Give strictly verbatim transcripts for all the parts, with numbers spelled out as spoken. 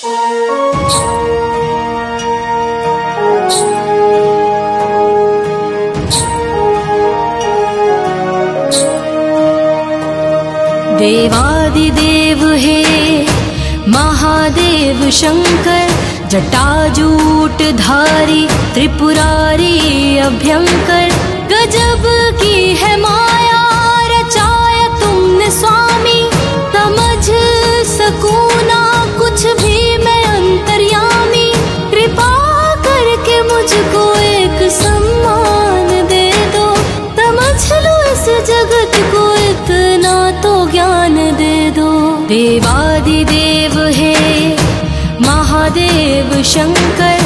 देवादिदेव हे महादेव शंकर, जटाजूटधारी त्रिपुरारी अभयंकर। गजब की है माया रचाया तुमने स्वामी, समझ सकूं ना कुछ भी मैं अंतर्यामी। कृपा करके मुझको एक सम्मान दे दो, समझ लो इस जगत को इतना तो ज्ञान दे दो। देवादिदेव हे महादेव शंकर,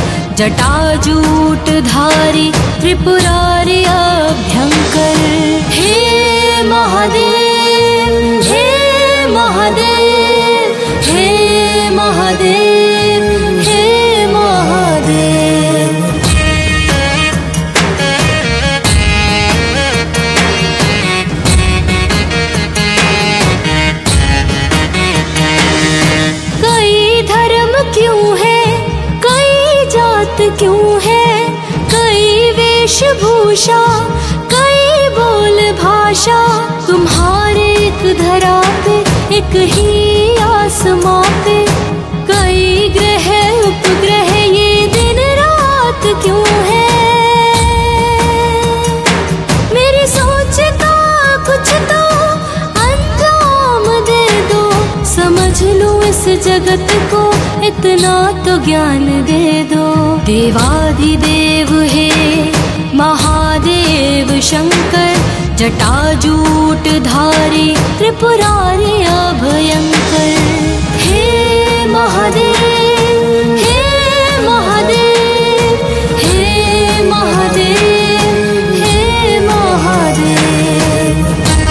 जटाजूटधारी त्रिपुरारी अभयंकर। हे महादेव हे महादेव हे महादेव हे महादेव। कई धर्म क्यों है, कई जात क्यों है, कई वेशभूषा, कई बोल भाषा। तुम्हारे एक धरा पे एक ही आसमां पे, कई ग्रह उपग्रह, ये दिन रात क्यों है। मेरी सोच का कुछ तो अंजाम दे दो, समझ लो इस जगत को इतना तो ज्ञान दे दो। देवादिदेव हे महादेव शंकर, जटाजूटधारी त्रिपुरारी अभयंकर। हे महादेव हे महादेव हे महादेव हे महादेव।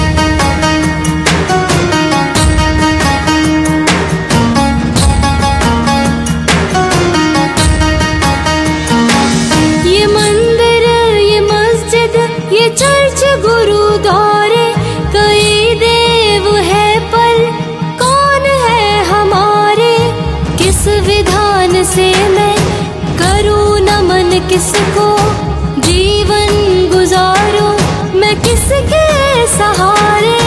ये मंदिर, ये मस्जिद, ये चर्च, गुरुद्वारे, कई देव है पर कौन है हमारे। किस विधान से मैं करूं नमन किसको, जीवन गुजारूं मैं किसके सहारे।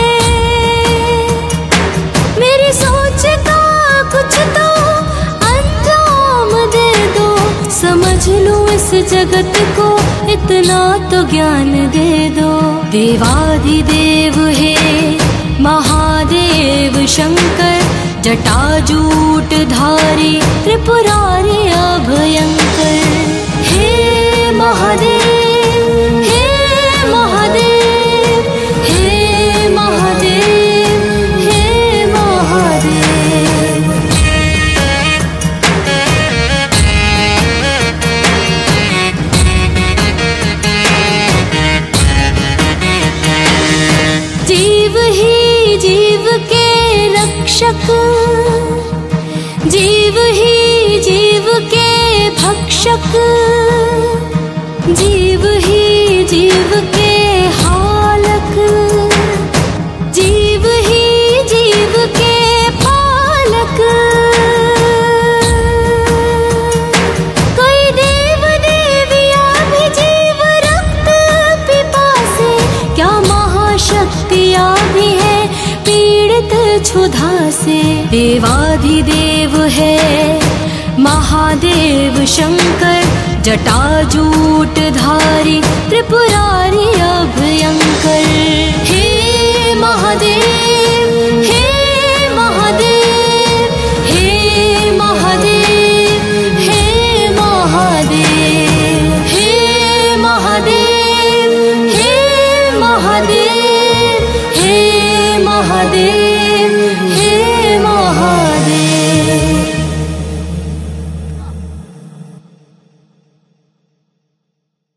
मेरी सोच का कुछ तो अंजाम दे दो, समझ लो इस जगत को इतना तो ज्ञान दे दो। देवादिदेव हे महादेव शंकर, जटाजूटधारी त्रिपुरारी अभयंकर। हे महादेव हे महादेव हे महादेव हे महादेव। जीव ही जीव के रक्षक, जीव ही जीव के भक्षक, जीव ही जीव के हालक, जीव ही जीव के पालक। कोई देव देविया भी जीव रक्त पिपासे, क्या महाशक्तियाँ भी है पीड़ित क्षुधा से। देवादिदेव है महादेव शंकर, जटाजूटधारी त्रिपुरारी अभयंकर। हे महादेव हे महादेव हे महादेव हे महादेव हे महादेव हे महादेव हे महादेव।